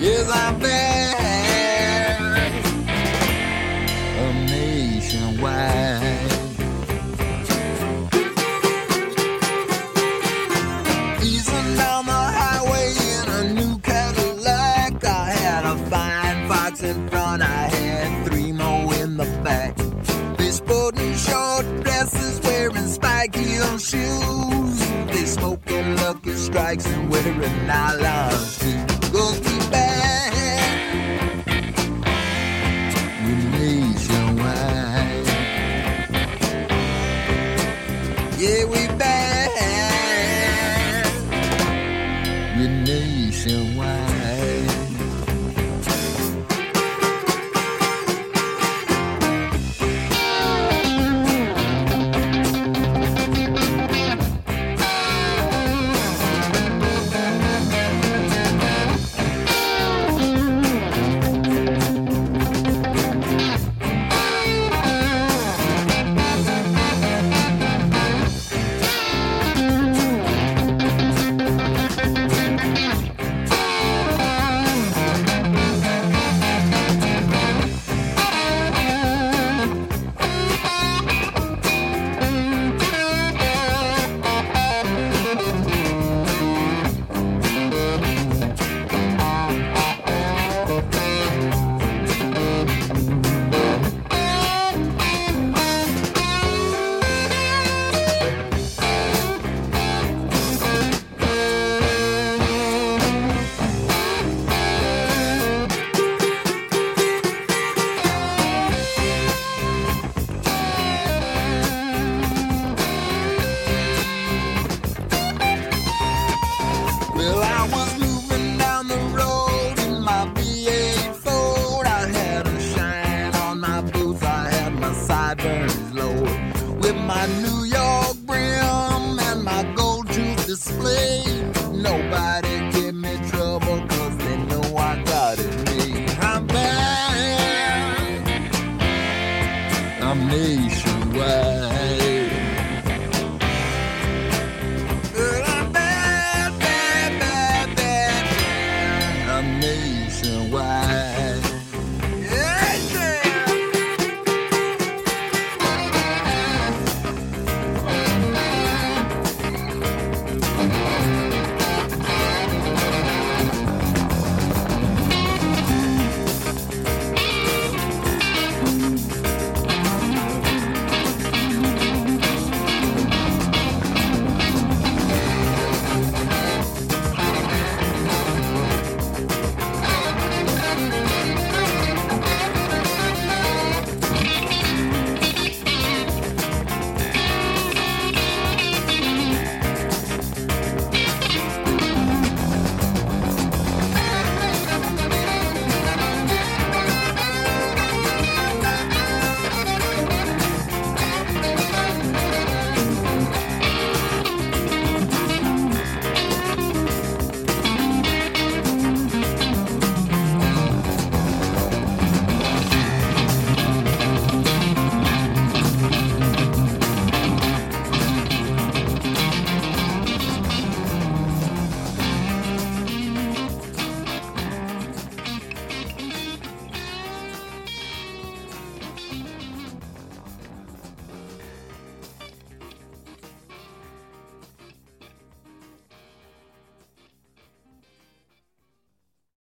Yes, I'm back. Nationwide. Easing down the highway in a new Cadillac. I had a fine fox in front, I had three more in the back. They sporting short dresses, wearing spike heel shoes. They smoking Lucky Strikes and wearing nylons too. Go keep back. We're nationwide. Yeah, we back. We're nationwide.